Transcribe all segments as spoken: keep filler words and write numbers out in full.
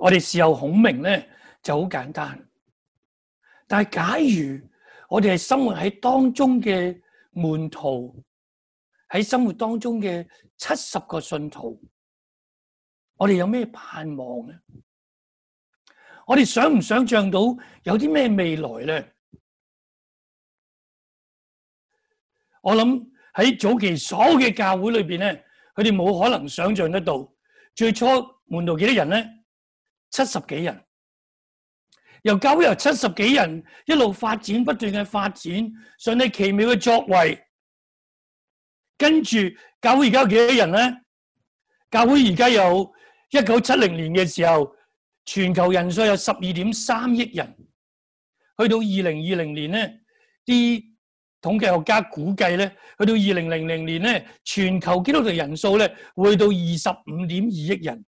我哋事後孔明咧就好簡單，但係假如我哋係生活喺當中嘅門徒，喺生活當中嘅七十個信徒，我哋有咩盼望咧？我哋想唔想象到有啲咩未來咧？我諗喺早期所有嘅教會裏邊咧，佢哋冇可能想象得到，最初門徒幾多人咧？七十幾人，由教會由七十幾人一路發展，不斷嘅發展，上帝奇妙嘅作為。跟住教會而家有幾多人咧？教會而家有一九七零年嘅時候，全球人數有十二點三億人，去到二零二零年咧，啲統計學家估計咧，去到二零零零年咧，全球基督徒人數咧會去到二十五點二億人。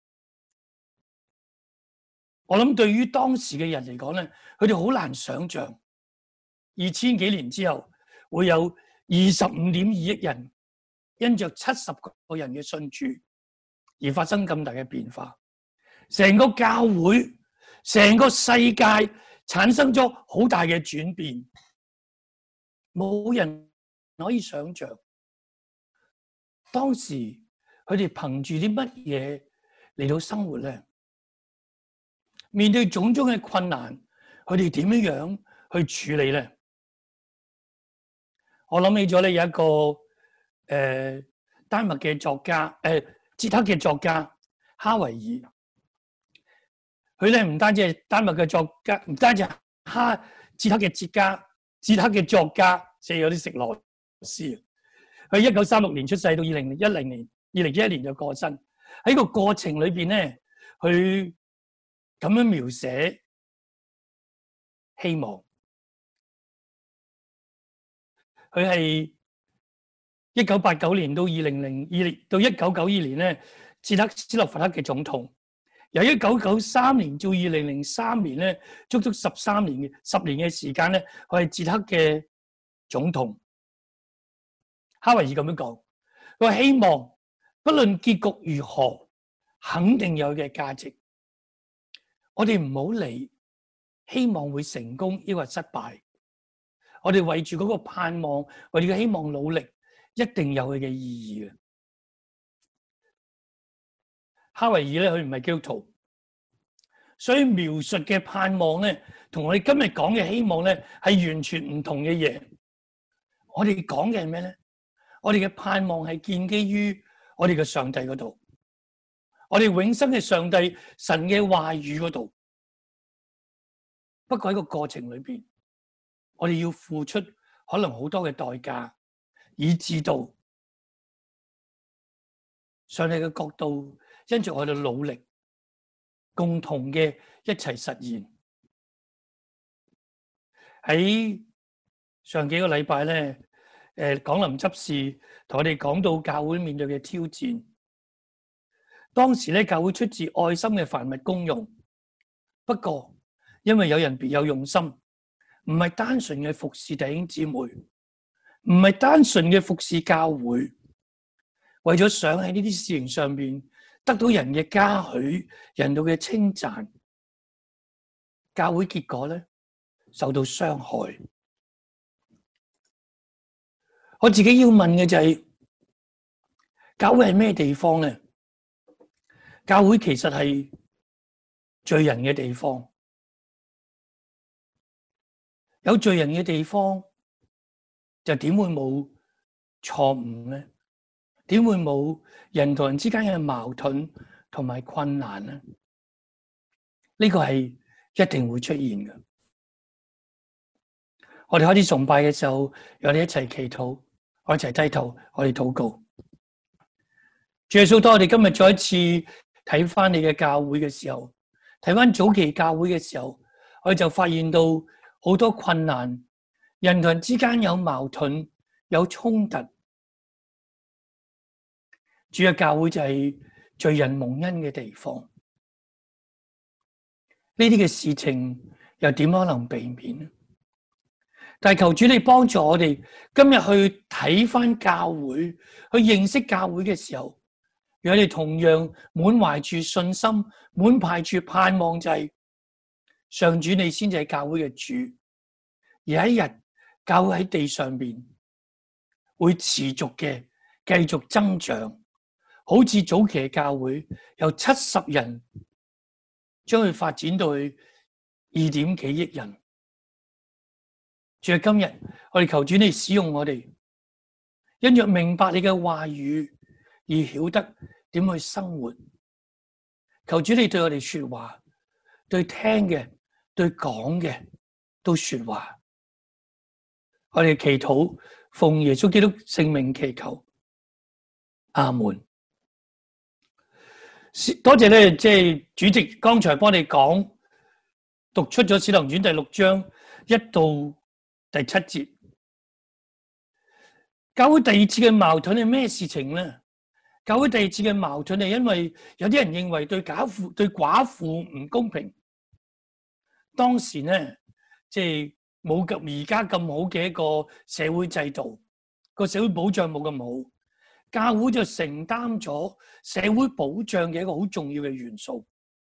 我諗對於當時嘅人嚟講咧，佢哋好難想象，二千幾年之後會有二十五點二億人因着七十個人嘅信主而發生咁大嘅變化，成個教會、成個世界產生咗好大嘅轉變，冇人可以想象當時佢哋憑住啲乜嘢嚟到生活咧？面對種種嘅困難，佢哋點樣樣去處理咧？我諗起咗咧有一個誒、呃、丹麥嘅作家，誒、呃、捷克嘅作家哈維爾，佢咧唔單止係丹麥嘅作家，唔單止係哈捷克嘅哲家，捷克嘅作家，寫有啲食螺絲。佢一九三六年出世，到二零一零年、二零一一年就過身。喺個過程裏邊咧，佢咁樣描寫希望。佢係一九八九年到二零零二年到一九九二年咧，捷克斯洛伐克嘅總統。由一九九三年到二零零三年咧，足足十三年嘅十年嘅時間咧，佢係捷克嘅總統。哈維爾咁樣講，佢話希望不論結局如何，肯定有嘅價值。我哋唔好理希望會成功抑或失敗。我哋為住嗰個盼望，為住個希望努力，一定有佢嘅意義嘅。哈維爾咧，佢唔係基督徒，所以描述嘅盼望咧，同我哋今日講嘅希望咧，係完全唔同嘅嘢。我哋講嘅係咩咧？我哋嘅盼望係建基於我哋嘅上帝嗰度，我哋永生嘅上帝神嘅話語嗰度。不過喺個過程裏邊，我哋要付出可能好多嘅代價，以至到上帝嘅角度，因着我哋努力，共同嘅一齊實現。喺上幾個禮拜咧，誒，廣林執事同我哋講到教會面對嘅挑戰。當時咧，教會出自愛心嘅凡物公用，不過因為有人別有用心，唔係單純嘅服侍弟兄姊妹，唔係單純嘅服侍教會，為咗想喺呢啲事情上面得到人嘅嘉許、人道嘅稱讚，教會結果咧受到傷害。我自己要問嘅就係，教會係咩地方咧？教會其實係罪人嘅地方。有罪人嘅地方，就點會冇錯誤咧？點會冇人同人之間嘅矛盾同埋困難咧？呢個係一定會出現嘅。我哋開始崇拜嘅時候，我哋一齊祈禱，我哋一齊低頭，我哋禱告。主耶穌，當我哋今日再一次睇翻你嘅教會嘅時候，睇翻早期教會嘅時候，我哋就發現到好多困難，人同人之間有矛盾，有衝突。主嘅教會就係罪人蒙恩嘅地方。呢啲嘅事情又點可能避免呢？但係求主你幫助我哋今日去睇翻教會，去認識教會嘅時候， 讓我哋同樣滿懷住信心，滿懷住盼望，就係上主你先至係教會嘅主，而一日教會喺地上邊會持續嘅繼續增長，好似早期嘅教會由七十人將佢發展到去二點幾億人。主啊，今日我哋求主你使用我哋，因若明白你嘅話語而曉得點去生活。求主你對我哋說話，對聽嘅、對講嘅都說話。我哋祈禱，奉耶穌基督聖名祈求，阿門。多謝咧，即係主席剛才幫你講，讀出咗《使徒行傳》第六章一到第七節。教會第二次嘅矛盾係咩事情咧？教會第二次嘅矛盾係因為有啲人認為對寡婦對寡婦唔公平。當時咧，即係冇及而家咁好嘅一個社會制度，個社會保障冇咁好，教會就承擔咗社會保障嘅一個好重要嘅元素。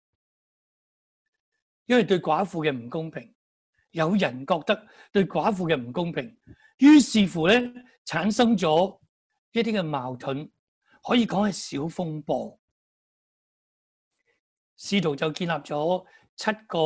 因為對寡婦嘅唔公平，有人覺得對寡婦嘅唔公平，於是乎咧產生咗一啲嘅矛盾，可以講係小風波。使徒就建立咗七個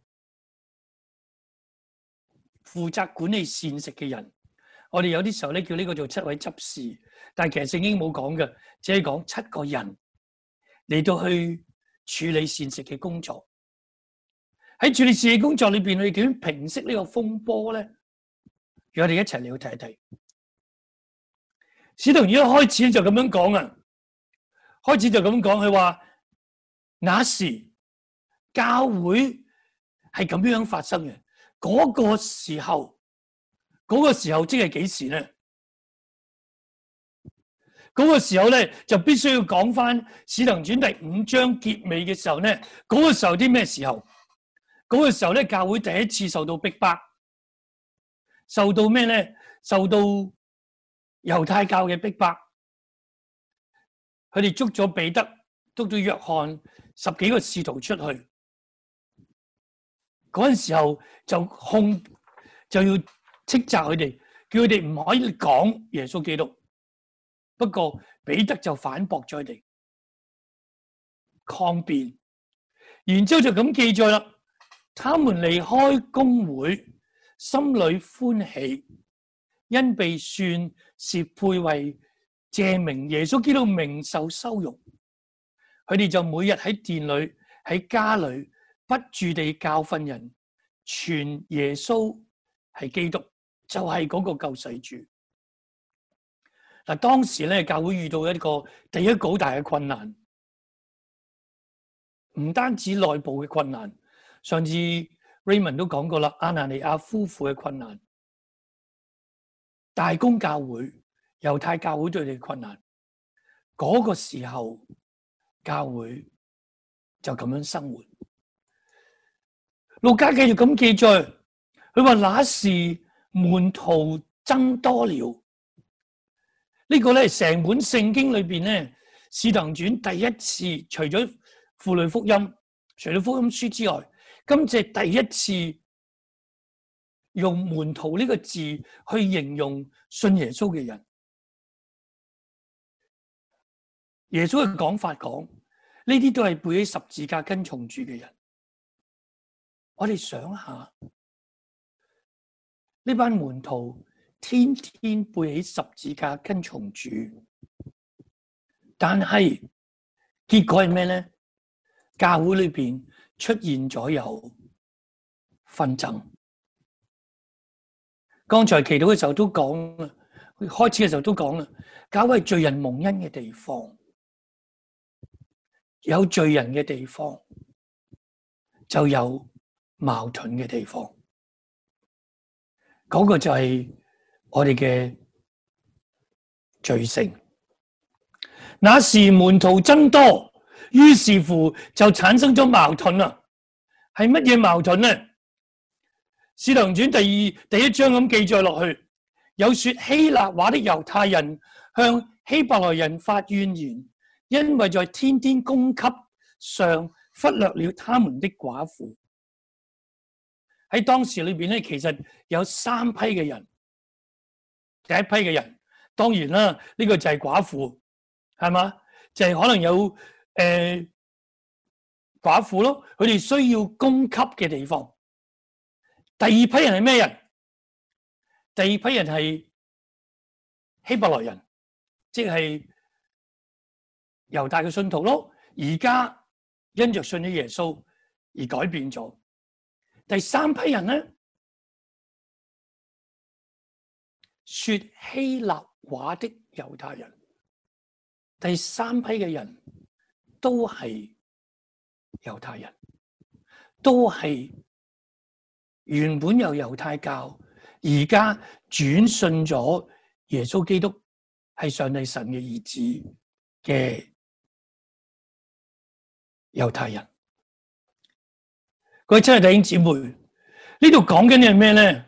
負責管理膳食嘅人。我哋有啲時候咧叫呢個做七位執事，但係其實聖經冇講嘅，只係講七個人嚟到去處理膳食嘅工作。喺處理膳食工作裏邊，我哋點樣平息呢個風波咧？讓我哋一齊嚟去睇一睇。使徒一開始就咁樣講啊，開始就咁講，佢話那時教會係咁樣發生嘅。嗰個時候，嗰個時候即係幾時咧？嗰個時候咧就必須要講翻《使徒行傳》第五章結尾嘅時候咧，嗰個時候啲咩時候？嗰個時候咧，教會第一次受到逼迫，受到咩咧？受到猶太教嘅逼迫，佢哋捉咗彼得，捉咗約翰十幾個使徒出去。嗰陣時候就控就要斥責佢哋，叫佢哋唔可以講耶穌基督。不過彼得就反駁咗佢哋，抗辯，然之後就咁記載啦。他們離開公會，心裏歡喜，因被算是配為借名耶穌基督名受羞辱。佢哋就每日喺殿裏、喺家裏不住地教訓人，傳耶穌係基督，就係、是、嗰個救世主。嗱，當時咧教會遇到一個第一個好大嘅困難，唔單止內部嘅困難。上次 Raymond 都講過啦，亞拿尼亞夫婦嘅困難，大公教會、猶太教會對佢哋困難，嗰、那個時候教會就咁樣生活。路加繼續咁記載，佢話那時門徒增多了。呢、這個咧成本聖經裏邊咧，《使徒行傳》第一次除咗婦女福音，除咗福音書之外，今次第一次用門徒呢個字去形容信耶穌嘅人。耶穌嘅講法講，呢啲都係背起十字架跟從主嘅人。我哋想下，呢班門徒天天背起十字架跟從主，但係結果係咩咧？教會裏邊出現咗有紛爭。剛才祈禱嘅時候都講啦，開始嘅時候都講啦，教會係罪人蒙恩嘅地方，有罪人嘅地方就有矛盾嘅地方。嗰、那個就係我哋嘅罪性。那時門徒增多，於是乎就產生咗矛盾啦。係乜嘢矛盾呢？使徒行傳第二第一章咁記載落去，有說希臘話的猶太人向希伯來人發怨言， 因為在天天供給上忽略了他們的寡婦。喺當時裏邊咧，其實有三批嘅人。第一批嘅人，當然啦，呢、這個就係寡婦，係嘛？就係、是、可能有誒、呃、寡婦咯，佢哋需要供給嘅地方。第二批人係咩人？第二批人係希伯來人，即係猶大嘅信徒咯。而家因着信咗耶穌而改變咗。第三批人咧，說希臘話的猶太人。第三批嘅人都係猶太人，都係原本有猶太教，而家轉信咗耶穌基督係上帝神嘅兒子嘅猶太人。各位親愛弟兄姊妹，呢度講緊嘅係咩咧？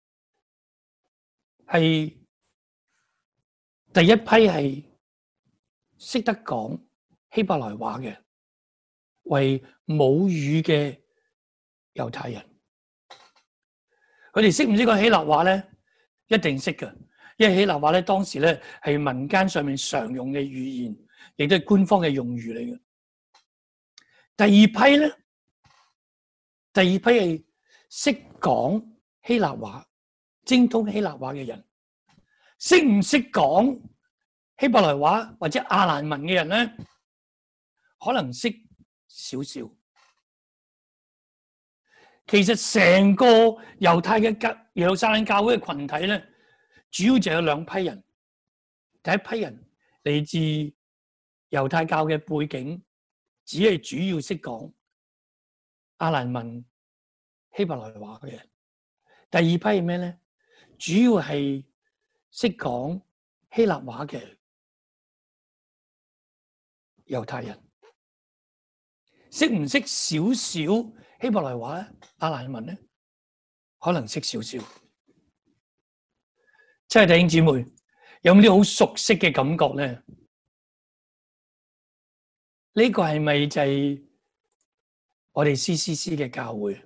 係第一批係識得講希伯來話嘅，為母語嘅猶太人。佢哋識唔識講希臘話咧？一定識㗎，因為希臘話咧當時咧係民間上面常用嘅語言，亦都係官方嘅用語嚟嘅。第二批咧，第二批係識講希臘話、精通希臘話嘅人。識唔識講希伯來話或者亞蘭文嘅人咧，可能識少少。其實成個猶太嘅耶路撒冷教會嘅群體咧，主要就有兩批人。第一批人嚟自猶太教嘅背景，只係主要識講亞蘭文、希伯來話嘅人。第二批係咩咧？主要係識講希臘話嘅猶太人。識唔識少少希伯來話咧？亞蘭文咧，可能識少少。即係弟兄姊妹，有冇啲好熟悉嘅感覺咧？呢個係咪就係我哋 C C C 嘅教會？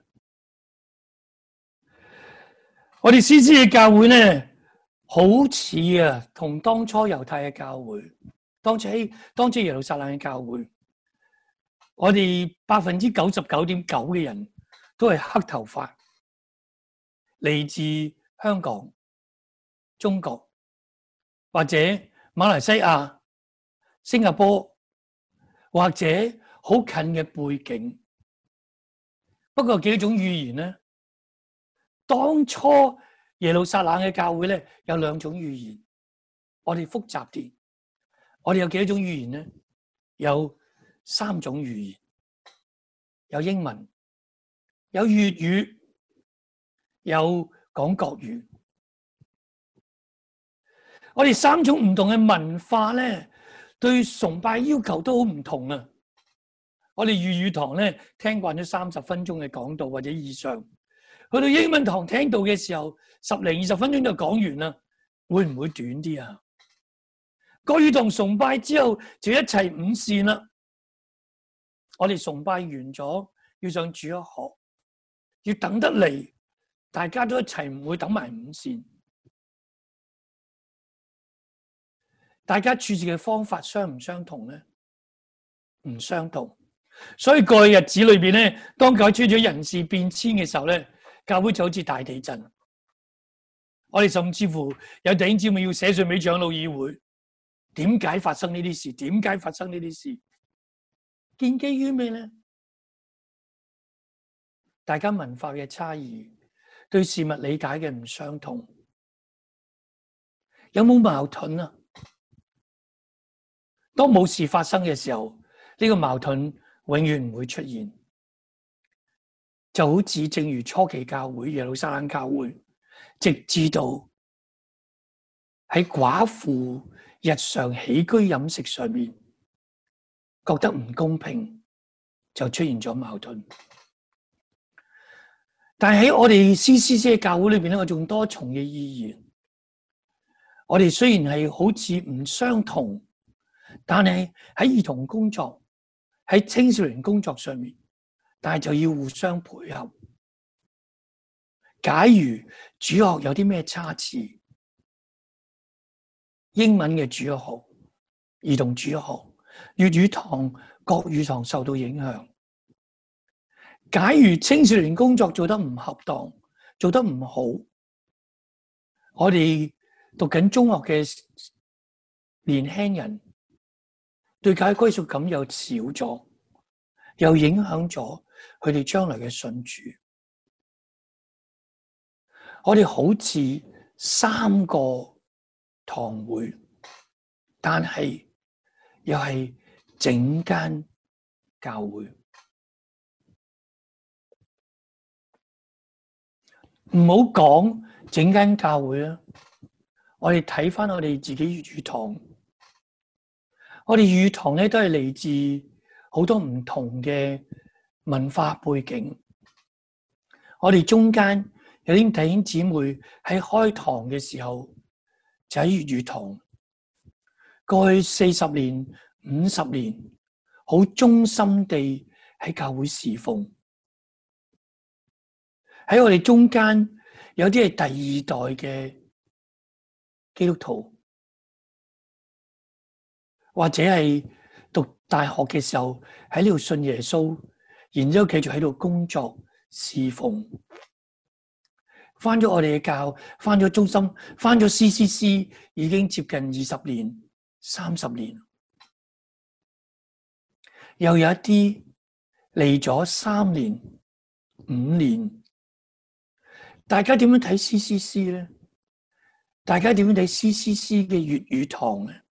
我哋 C C C 嘅教會咧，好似啊，同當初猶太嘅教會，當初喺當初耶路撒冷嘅教會，我哋百分之九十九點九嘅人都係黑頭髮，嚟自香港、中國或者馬來西亞、新加坡或者好近嘅背景。不過幾種語言咧？當初耶路撒冷嘅教會咧有兩種語言，我哋複雜啲。我哋有幾多種語言咧？有三種語言，有英文，有粵語，有講國語。我哋三種唔同嘅文化咧，對崇拜要求都好唔同啊！我哋粵語堂咧聽慣咗三十分鐘嘅講道或者以上，去到英文堂聽到嘅時候，十零二十分鐘就講完啦，會唔會短啲啊？國語堂崇拜之後就一齊午膳啦。我哋崇拜完咗，要上主日學，要等得嚟，大家都一齊唔會等埋午膳。大家處事嘅方法相唔相同咧？唔相同。所以過去日子裏邊咧，當教會出咗人事變遷嘅時候咧，教會就好似大地震。我哋甚至乎有弟兄姊妹要寫信俾長老議會，點解發生呢啲事？點解發生呢啲事？建基於咩咧？大家文化嘅差異，對事物理解嘅唔相同，有冇矛盾啊？當冇事發生嘅時候，呢個矛盾永遠唔會出現。就好似正如初期教會耶路撒冷教會，直至到喺寡婦日常起居飲食上面覺得唔公平，就出現咗矛盾。但係喺我哋 C C C 嘅教會裏邊咧，有仲多重嘅意義。我哋雖然係好似唔相同， 但係喺兒童工作、喺青少年工作上面，但係就要互相配合。假如主學有啲咩差池，英文嘅主學、兒童主學、粵語堂、國語堂受到影響。假如青少年工作做得唔恰當，做得唔好，我哋讀緊中學嘅年輕人對教會歸屬感又少咗，又影響咗佢哋將來嘅信主。我哋好似三個堂會，但係又係整間教會。唔好講整間教會啦，我哋睇翻我哋自己粵語堂，我哋粵語堂咧都係嚟自好多唔同嘅文化背景。我哋中間有啲弟兄姊妹喺開堂嘅時候就喺粵語堂，過去四十年、五十年，好忠心地喺教會侍奉。喺我哋中間有啲係第二代嘅基督徒，或者係讀大學嘅時候喺呢度信耶穌，然之後繼續喺度工作侍奉。返咗我哋嘅教，返咗中心，返咗 C C C， 已經接近二十年、三十年。又有一啲嚟咗三年、五年。大家點樣睇 C C C 咧？大家點樣睇 C C C 嘅粵語堂咧？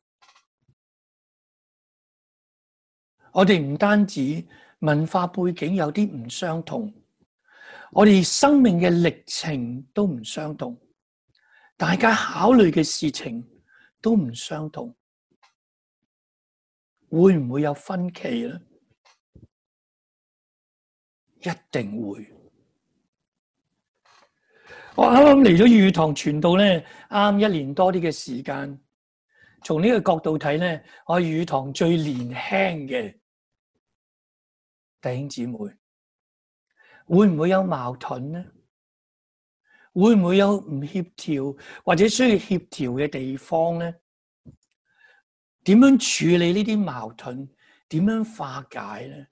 我哋唔單止文化背景有啲唔相同，我哋生命嘅歷程都唔相同，大家考慮嘅事情都唔相同，會唔會有分歧咧？一定會。我啱啱嚟咗粵語堂傳道咧，啱一年多啲嘅時間。從呢個角度睇咧，我係粵語堂最年輕嘅弟兄姊妹，會唔會有矛盾呢？會唔會有唔協調或者需要協調嘅地方呢？點樣處理呢啲矛盾？點樣化解呢？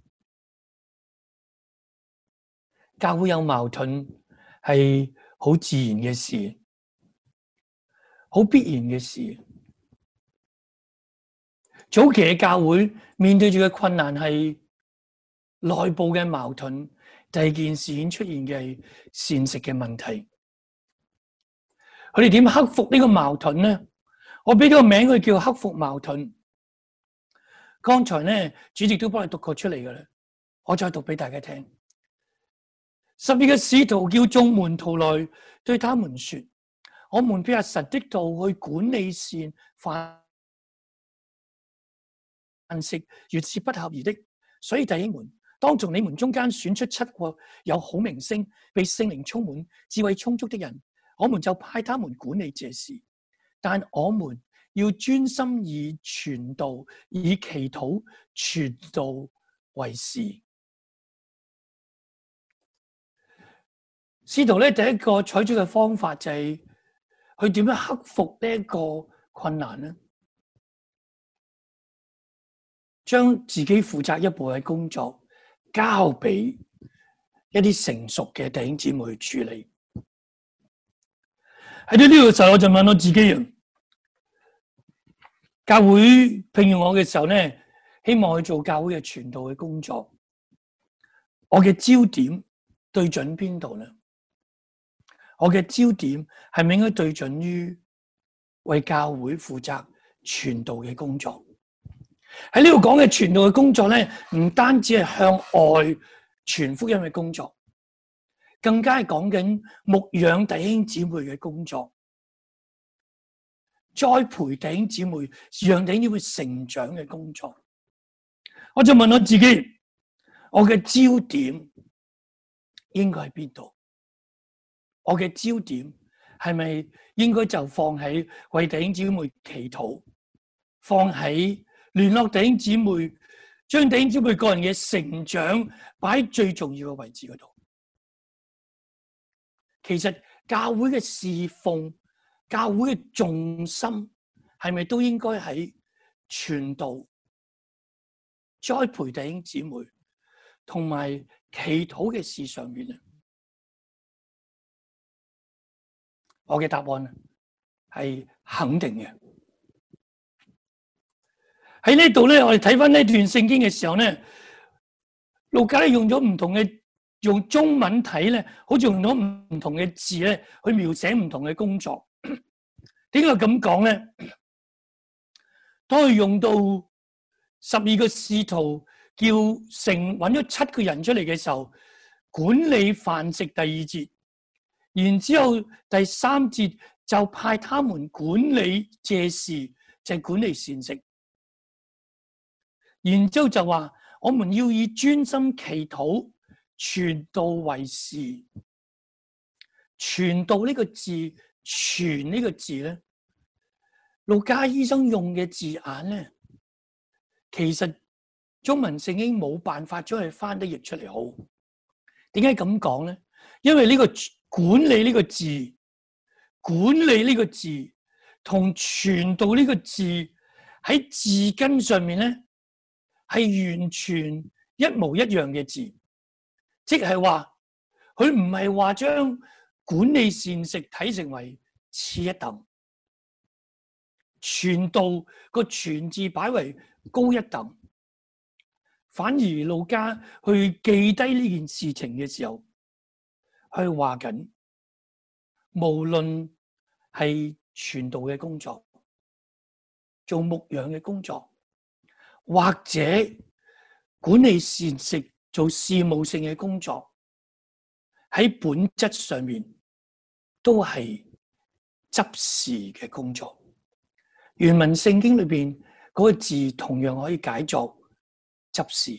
教會有矛盾係好自然嘅事，好必然嘅事。早期嘅教會面對住嘅困難係內部嘅矛盾，第二件事件出現嘅係膳食嘅問題。佢哋點克服呢個矛盾呢？我俾個名佢叫克服矛盾。剛才呢，主席都幫你讀過出嚟㗎喇，我再讀俾大家聽。十二個使徒叫眾門徒來，對他們說：我們撇下神的道去管理善飯食，原是不合宜的。所以弟兄們，當從你們中間選出七個有好名聲、被聖靈充滿、智慧充足的人，我們就派他們管理這事。但我們要專心以傳道、以祈禱、傳道為事。使徒咧，第一個採取嘅方法就係去點樣克服呢一個困難呢？將自己負責一部分嘅工作交俾一啲成熟嘅弟兄姊妹去處理。喺到呢個時候，我就問我自己啊，教會聘用我嘅時候咧，希望去做教會嘅傳道嘅工作，我嘅焦點對準邊度呢？我嘅焦點係咪應該對準於為教會負責傳道嘅工作？喺呢度講嘅傳道嘅工作咧，唔單止係向外傳福音嘅工作，更加係講緊牧養弟兄姊妹嘅工作，栽培弟兄姊妹，讓弟兄姊妹成長嘅工作。我就問我自己，我嘅焦點應該喺邊度？我嘅焦點係咪應該就放喺為弟兄姊妹祈禱、 放喺聯絡弟兄姊妹，將弟兄姊妹個人嘅成長擺喺最重要嘅位置嗰度。其實教會嘅侍奉，教會嘅重心係咪都應該喺傳道、栽培弟兄姊妹同埋祈禱嘅事上面咧？我嘅答案係肯定嘅。喺呢度咧，我哋睇翻呢段聖經嘅時候咧，路加咧用咗唔同嘅用中文睇咧，好似用咗唔同嘅字咧去描寫唔同嘅工作。點解咁講咧？當佢用到十二個使徒叫成揾咗七個人出嚟嘅時候，管理飯食第二節，然之後第三節就派他們管理這事，就係管理膳食。然之後就話我們要以專心祈禱，傳道為事。傳道呢個字，傳呢個字咧，路加醫生用嘅字眼咧，其實中文聖經冇辦法將佢翻得譯出嚟好。點解咁講咧？因為呢個管理呢個字，管理呢個字同傳道呢個字喺字根上面咧係完全一模一樣嘅字，即係話佢唔係話將管理膳食睇成為次一等，傳道個傳字擺為高一等，反而路加去記低呢件事情嘅時候，去話緊無論係傳道嘅工作、做牧養嘅工作，或者管理膳食、做事務性嘅工作，喺本質上面都係執事嘅工作。原文聖經裏邊嗰個字同樣可以解作執事。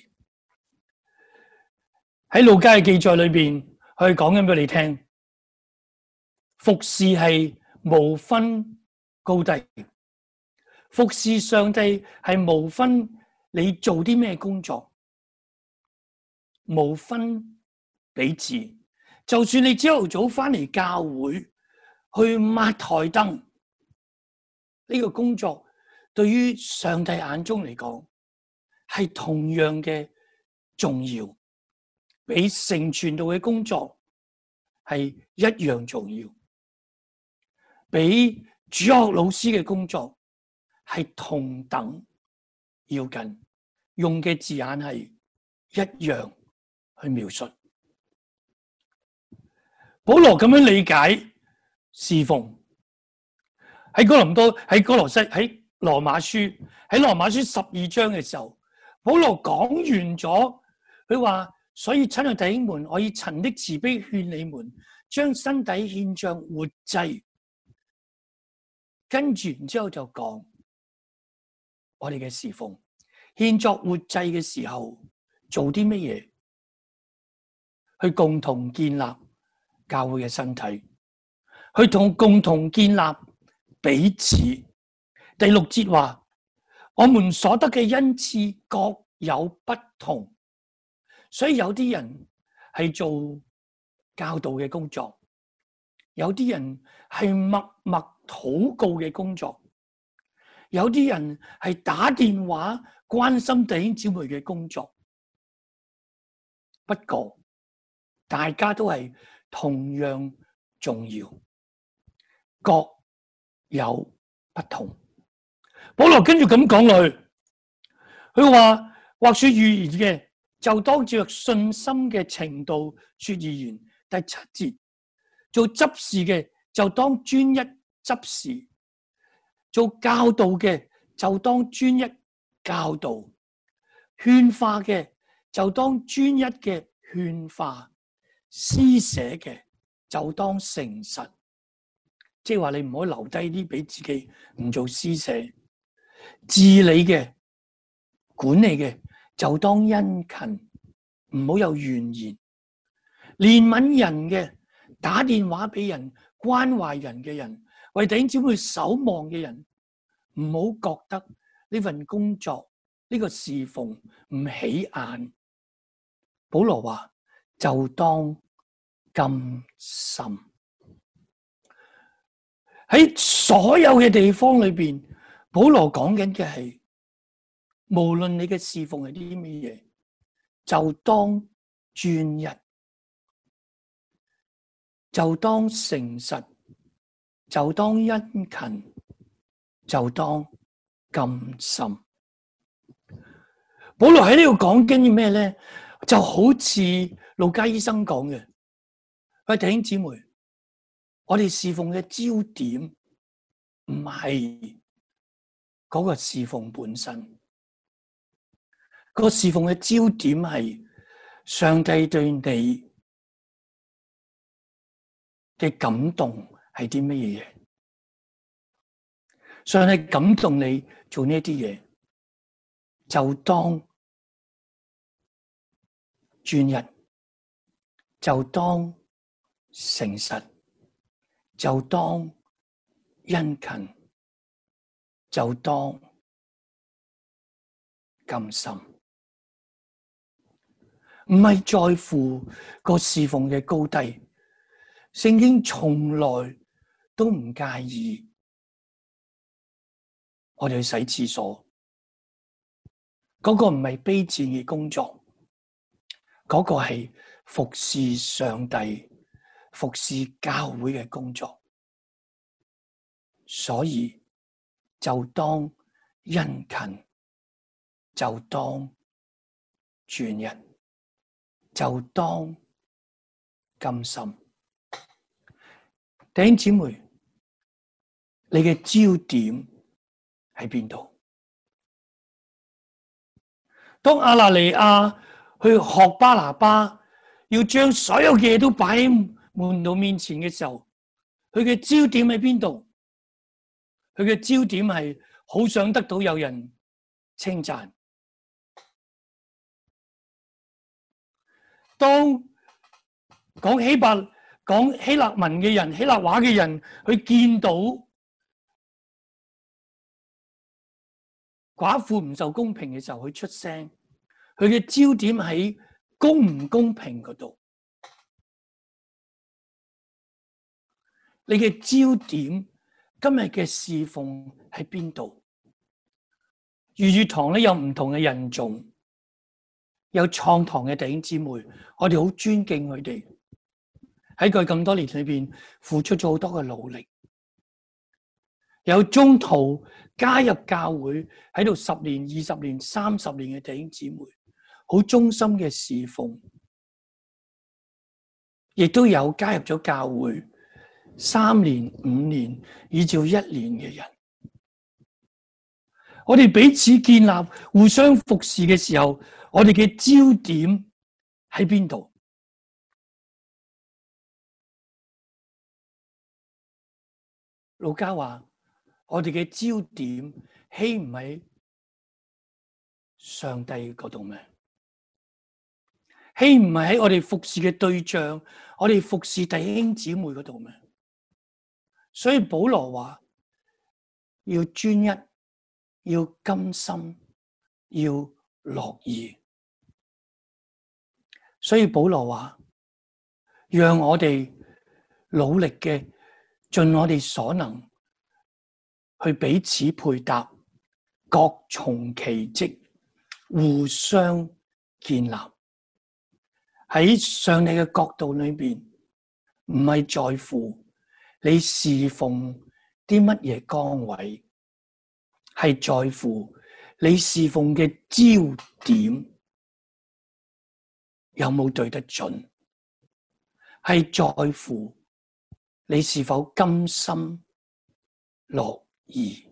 喺路加嘅記載裏邊，佢講緊俾你聽，服侍係無分高低，服侍上帝係無分你做啲咩工作，無分彼此。就算你朝頭早翻嚟教會去抹台燈，呢個工作對於上帝眼中嚟講係同樣嘅重要，比成傳道嘅工作係一樣重要，比主學老師嘅工作係同等要緊，用嘅字眼係一樣去描述。保羅咁樣理解侍奉，喺哥林多、喺哥羅西、喺羅馬書、喺羅馬書十二章嘅時候，保羅講完咗，佢話：所以親愛弟兄們，我以神的慈悲勸你們，將身體獻上活祭。跟住然之後就講我哋嘅侍奉，獻作活祭嘅時候做啲乜嘢？去共同建立教會嘅身體，去同共同建立彼此。第六節話：我們所得嘅恩賜各有不同，所以有啲人係做教導嘅工作，有啲人係默默禱告嘅工作，有啲人係打電話關心弟兄姊妹嘅工作。不過大家都係同樣重要，各有不同。保羅跟住咁講落去，佢話：或說預言嘅，就當着信心嘅程度說預言。第七節，做執事嘅就當專一執事，做教導嘅就當專一教導，勸化嘅就當專一嘅勸化，施捨嘅就當誠實。即係話你唔好留低啲俾自己唔做施捨。治理嘅、管理嘅就當殷勤，唔好有怨言。憐憫人嘅、打電話俾人、關懷人嘅人、為弟兄姊妹守望嘅人，唔好覺得呢份工作呢個侍奉唔起眼，保羅話就當甘心。喺所有嘅地方裏邊，保羅講緊嘅係，無論你嘅侍奉係啲咩嘢，就當專一，就當誠實，就當殷勤，就當甘心。保羅喺呢度講緊咩咧？就好似路加醫生講嘅，喂，弟兄姊妹，我哋侍奉嘅焦點唔係嗰個侍奉本身，個侍奉嘅焦點係上帝對你嘅感動係啲乜嘢嘢？上帝感動你做呢啲嘢，就當專一，就當誠實，就當殷勤，就當甘心。唔係在乎個侍奉嘅高低，聖經從來都唔介意我哋去洗廁所，嗰個唔係卑賤嘅工作，嗰個係服侍上帝、服侍教會嘅工作。所以就當殷勤，就當專一，就當甘心。弟兄姊妹，你嘅焦點喺邊度？當亞拿尼亞去學巴拿巴，要將所有嘅嘢都擺喺門徒面前嘅時候，佢嘅焦點喺邊度？佢嘅焦點係好想得到有人稱讚。當講希伯講希臘文嘅人、希臘話嘅人，去見到寡婦唔受公平嘅時候，佢出聲，佢嘅焦點喺公唔公平嗰度。你嘅焦點今日嘅侍奉喺邊度？粵語堂咧有唔同嘅人種，有創堂嘅弟兄姊妹，我哋好尊敬佢哋喺佢咁多年裏邊付出咗好多嘅努力。有中途加入教會喺度十年、二十年、三十年嘅弟兄姊妹，好忠心嘅侍奉，亦都有加入咗教會三年、五年以至一年嘅人。我哋彼此建立、互相服侍嘅時候，我哋嘅焦點喺邊度？路加話：我哋嘅焦點豈唔喺上帝嗰度咩？豈唔係喺我哋服侍嘅對象、我哋服侍弟兄姊妹嗰度咩？所以保羅話：要專一，要甘心，要樂意。所以保羅話：讓我哋努力嘅，盡我哋所能去彼此配搭，各從其職，互相建立。喺上帝嘅角度裏邊，唔係在乎你侍奉啲乜嘢崗位，係在乎你侍奉嘅焦點有冇對得準，係在乎你是否甘心樂意。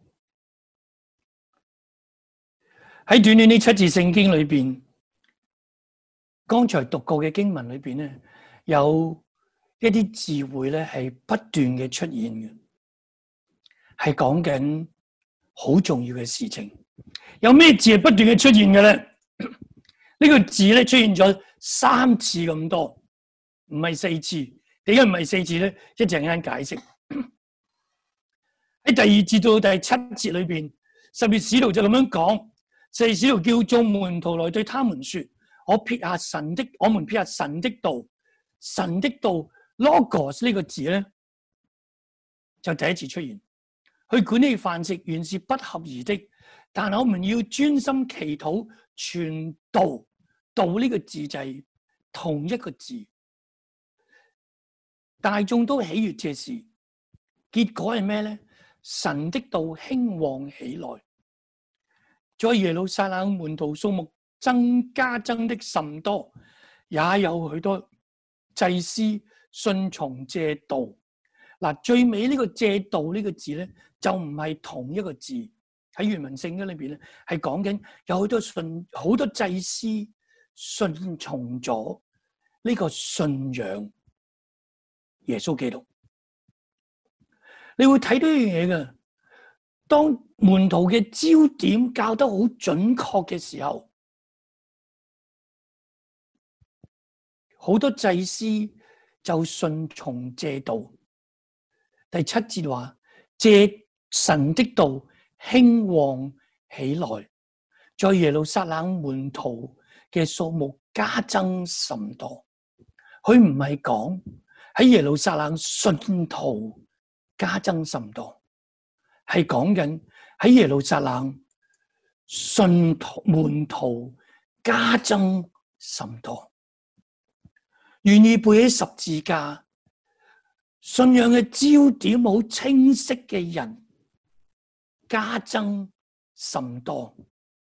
喺短短呢七字聖經裏邊，剛才讀過嘅經文裏邊咧，有一啲字彙咧係不斷嘅出現嘅，係講緊好重要嘅事情。有咩字係不斷嘅出現嘅咧？呢、這個字咧出現咗三次咁多，唔係四次。點解唔係四次咧？一陣間解釋。喺第二節到第七節裏邊， 十二使徒就咁樣講，十二使徒叫眾門徒來對他們說：我撇下神的，我們撇下神的道，神的道 logos 呢個字咧，就第一次出現。去管理飯食原是不合宜的，但係我們要專心祈禱，傳道。道呢個字就係同一個字，大眾都喜悅這事，結果係咩咧？神的道興旺起來，在耶路撒冷門徒數目增加增的甚多，也有許多祭司信從這道。嗱，最尾呢個借道呢個字咧，就唔係同一個字，喺原文聖經裏邊咧，係講緊有好多信好多祭司信從咗呢個信仰耶穌基督。你會睇到一樣嘢嘅，當門徒嘅焦點教得好準確嘅時候，好多祭司就信從這道。第七節話，借神的道興旺起來，在耶路撒冷門徒嘅數目加增甚多。佢唔係講喺耶路撒冷信徒加增甚多，係講緊喺耶路撒冷信徒門徒加增甚多，願意背起十字架，信仰嘅焦點好清晰嘅人加增甚多。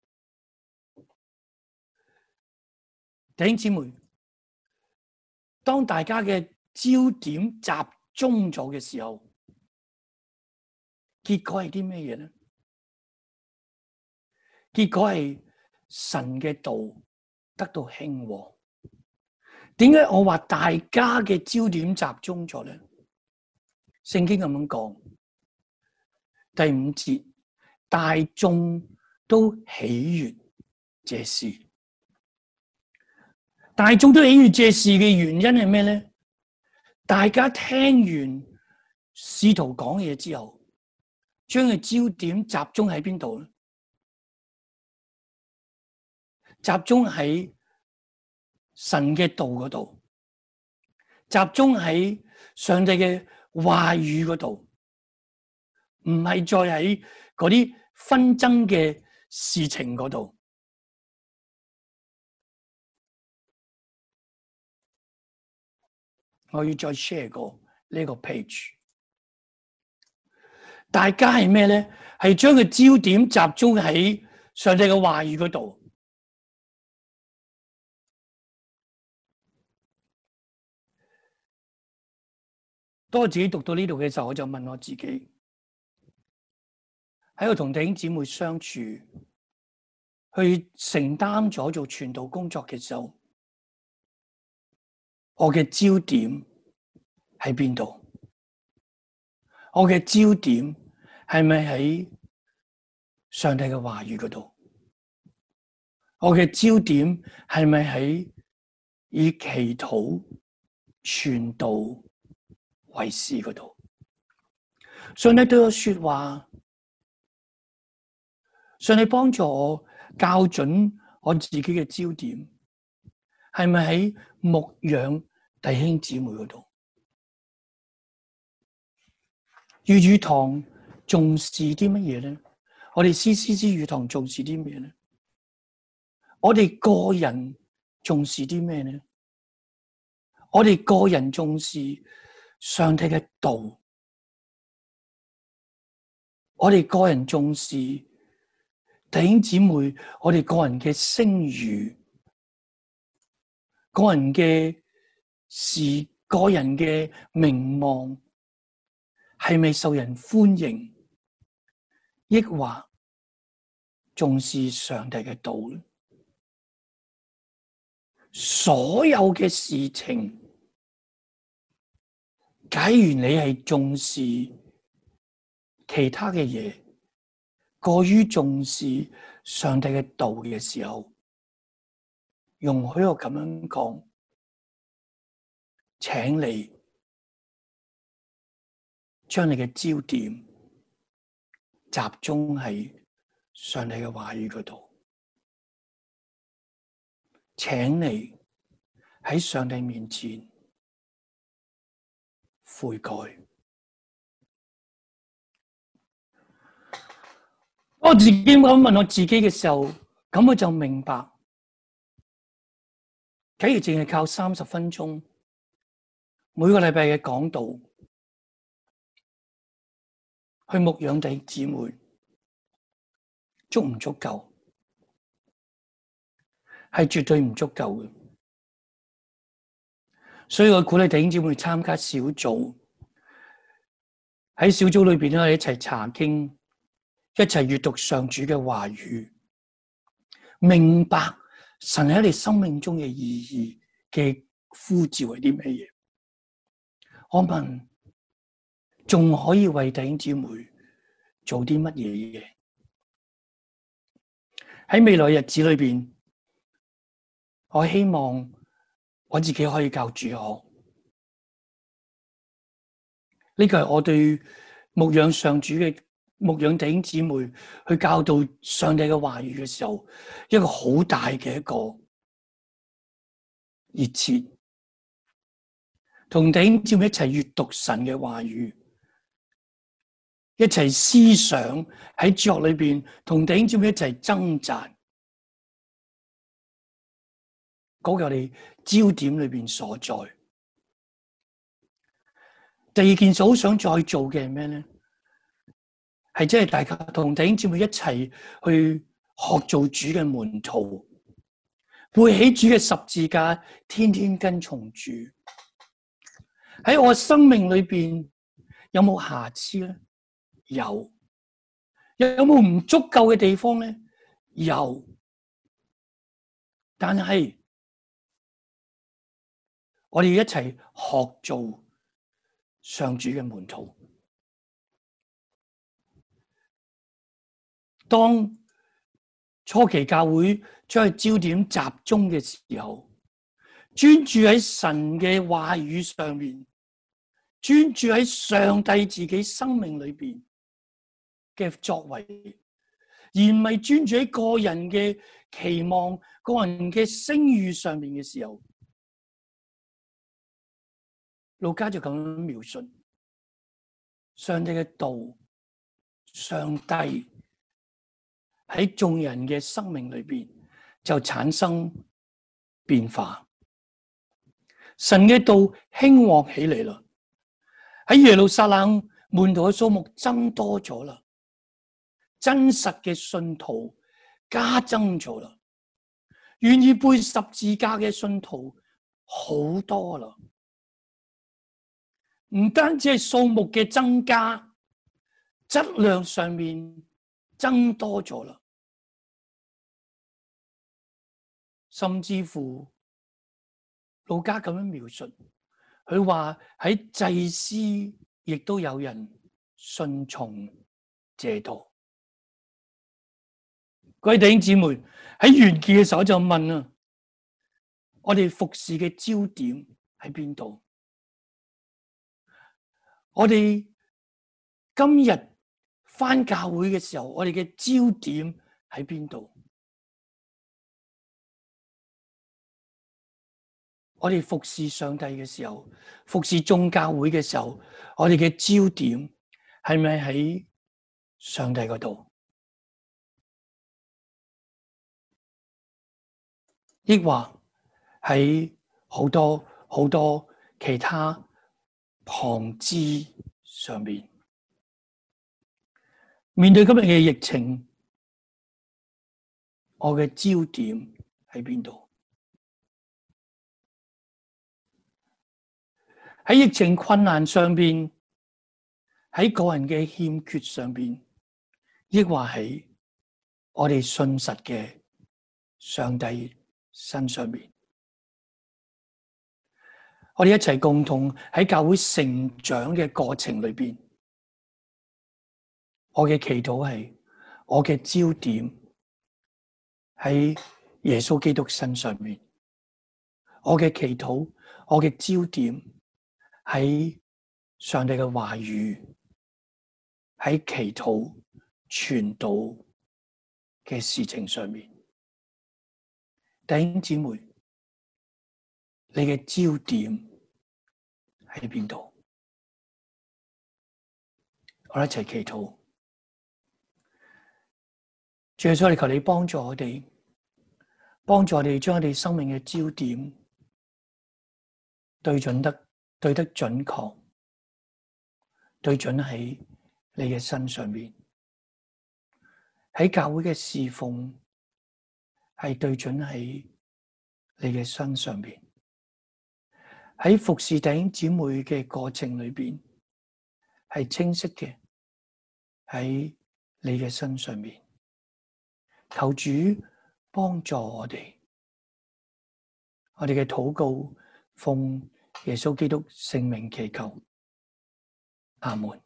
弟兄姊妹，當大家嘅焦點集中咗嘅時候，結果係啲咩嘢咧？結果係神嘅道得到興旺。點解我話大家嘅焦點集中咗咧？聖經咁樣講，第五節，大眾都喜悅這事。大眾都喜悅這事嘅原因係咩咧？大家聽完使徒講嘢之後，將個焦點集中喺邊度咧？集中喺神嘅道嗰度，集中喺上帝嘅話語嗰度，唔係再喺嗰啲紛爭嘅事情嗰度。我要再 share 個呢個 page， 大家係咩咧？係將個焦點集中喺上帝嘅話語嗰度。當我自己讀到呢度嘅時候，我就問我自己，喺度同弟兄姊妹相處，去承擔咗做傳道工作嘅時候，我嘅焦點喺邊度？我嘅焦點係咪喺上帝嘅話語嗰度？我嘅焦點係咪喺以祈禱傳道為事嗰度？上帝對我說話，上帝幫助我校準我自己嘅焦點，係咪喺牧養弟兄姊妹嗰度？粵語堂重視啲乜嘢咧？我哋 C C C 粵語堂重視啲咩咧？我哋個人重視啲咩咧？我哋個人重視上帝嘅道，我哋個人重視弟兄姊妹，我哋個人嘅聲譽，個人嘅事，個人嘅名望，係咪受人歡迎，抑或重視上帝嘅道咧？所有嘅事情，假如你係重視其他嘅嘢，過於重視上帝嘅道嘅時候，容許我咁樣講，請你將你嘅焦點集中喺上帝嘅話語嗰度，請你喺上帝面前悔改。我自己咁問我自己嘅時候，咁我就明白，假如淨係靠三十分鐘每個禮拜嘅講道去牧養弟兄姊妹，足唔足夠？係絕對唔足夠嘅。所以我鼓勵弟兄姊妹參加小組，喺小組裏邊咧，我哋一齊查經，一齊閱讀上主嘅話語，明白神喺你生命中嘅意義嘅呼召係啲咩嘢？我問，仲可以為弟兄姊妹做啲乜嘢嘢？喺未來日子裏邊，我希望我自己可以教主學。呢個係我對牧養上主嘅牧養弟兄姊妹去教導上帝嘅話語嘅時候，一個好大嘅一個熱切，同弟兄姊妹一齊閱讀神嘅話語，一齊思想喺主學裏邊，同弟兄姊妹一齊掙扎，嗰個我哋焦點裏邊所在。第二件事好想再做嘅係咩咧？係真係大家同弟兄姊妹一齊去學做主嘅門徒，背起主嘅十字架，天天跟從主。喺我生命裏邊有冇瑕疵咧？有。有冇唔足夠嘅地方咧？有。但係我哋要一齊學做上主嘅門徒。當初期教會將焦點集中嘅時候，專注喺神嘅話語上面，專注喺上帝自己生命裏邊嘅作為，而唔係專注喺個人嘅期望、個人嘅聲譽上面嘅時候，路加就咁樣描述上帝嘅道，上帝喺眾人嘅生命裏邊就產生變化，神嘅道興旺起嚟啦，喺耶路撒冷門徒嘅數目增多咗啦，真實嘅信徒加增咗啦，願意背十字架嘅信徒好多啦。唔單止係數目嘅增加，質量上面增多咗啦，甚至乎路加咁樣描述，佢話喺祭司亦都有人信從這道。各位弟兄姊妹，喺完結嘅時候就問啊，我哋服侍嘅焦點喺邊度？我哋今日返教會嘅時候，我哋嘅焦點喺邊度？我哋服侍上帝嘅時候，服侍眾教會嘅時候，我哋嘅焦點係咪喺上帝嗰度？抑或喺好多好多其他旁枝上面？面對今日嘅疫情，我嘅焦點喺邊度？喺疫情困難上邊，喺個人嘅欠缺上邊，抑或喺我哋信實嘅上帝身上面？我哋一齊共同喺教會成長嘅過程裏邊，我嘅祈禱係，我嘅焦點喺耶穌基督身上面，我嘅祈禱，我嘅焦點喺上帝嘅話語，喺祈禱傳道嘅事情上面。弟兄姊妹，你嘅焦點喺邊度？我哋一齊祈禱。主耶穌，你求你幫助我哋，幫助我哋將我哋生命嘅焦點對準得對得準確，對準喺你嘅身上面。喺教會嘅侍奉係對準喺你嘅身上邊，喺服侍弟兄姊妹嘅過程裏邊係清晰嘅喺你嘅身上面。求主幫助我哋，我哋嘅禱告奉耶穌基督聖名祈求，阿門。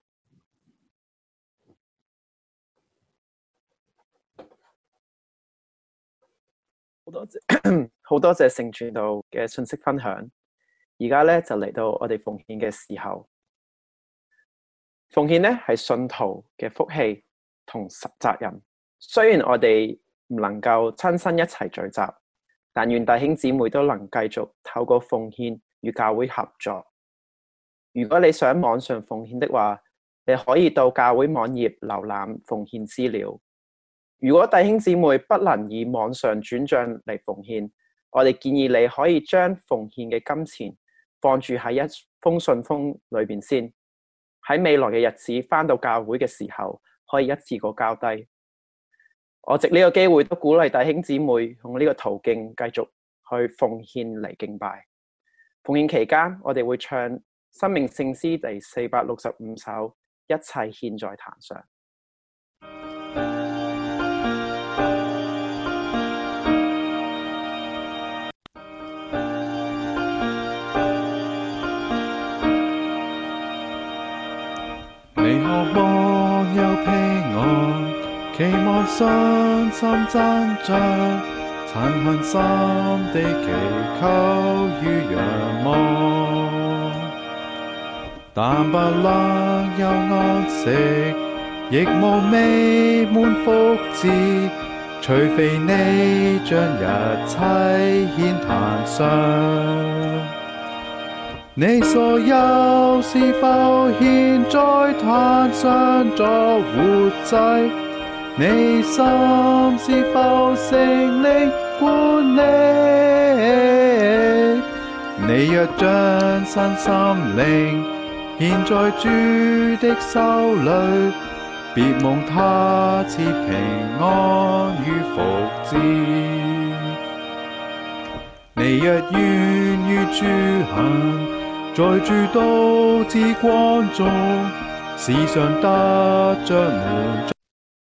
好多謝好多謝聖傳道嘅信息分享。而家咧就嚟到我哋奉獻嘅時候。奉獻咧係信徒嘅福氣同責任。雖然我哋唔能夠親身一齊聚集，但願弟兄姊妹都能繼續透過奉獻與教會合作。如果你想網上奉獻的話，你可以到教會網頁瀏覽奉獻資料。如果弟兄姊妹不能以網上轉賬嚟奉獻，我哋建議你可以將奉獻嘅金錢放住喺一封信封裏邊先，喺未來嘅日子返到教會嘅時候，可以一次過交低。我藉呢個機會都鼓勵弟兄姊妹用呢個途徑繼續去奉獻嚟敬拜。奉獻期間，我哋會唱《生命聖詩》第四百六十五首，一切獻在壇上。 你渴望有平安，期望信心增長，曾恆心地祈求與仰望，但不能有安息，亦無美滿福祉，除非你將一切獻壇上。你所有是否獻在壇上作活祭？你心是否聖靈管理？你若將身心靈獻在主的手裏，必蒙他賜平安與福祉。你若願與主行，在主道之光中，時常得着滿足。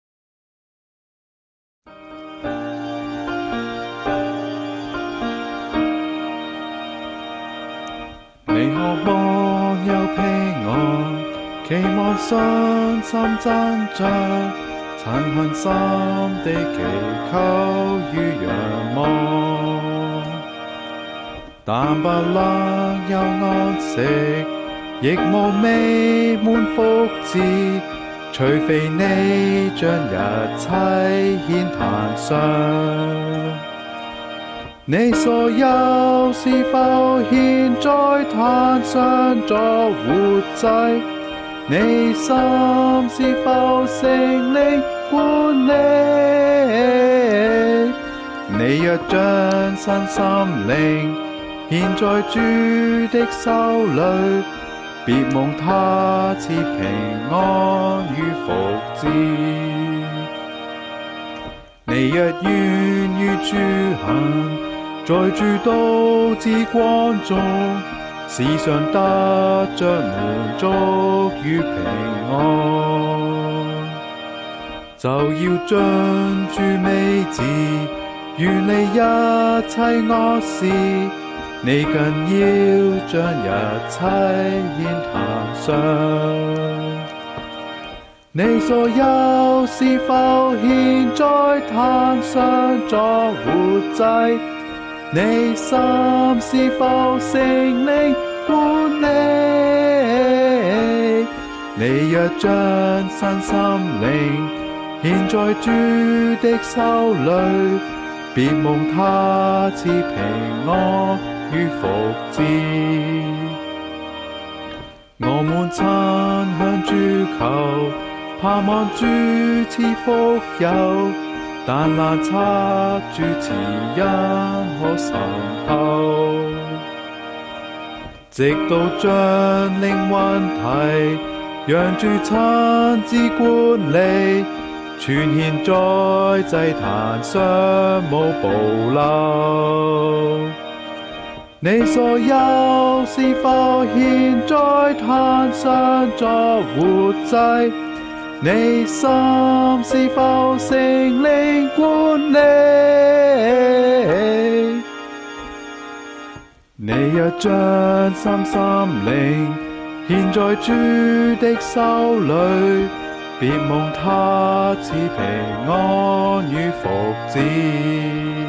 你渴望有平安，期望信心增長，曾恆心地祈求與仰望，但不能有安息，亦無美滿福祉，除非你將一切獻壇上。你所有是否獻在壇上作活祭？你心是否聖靈管理？你若將身心靈獻在主的手裏，必蒙他賜平安與福祉。你若願與主行，在主道之光中，時常得着滿足與平安，就要遵主美旨，遠離一切惡事。你更要將一切獻壇上。你所有是否獻在壇上作活祭？你心是否聖靈管理？你若將身心靈獻在主的手裏，別蒙他賜平安與福祉。我們親向主求，盼望主賜福佑，但難測主慈恩可甚厚。直到將靈魂體，讓主親自管理，全獻在祭壇上無保留。你所有是否獻在壇上作活祭？你心是否聖靈管理？你若將心心靈獻在主的手裏，別蒙他賜平安與福祉。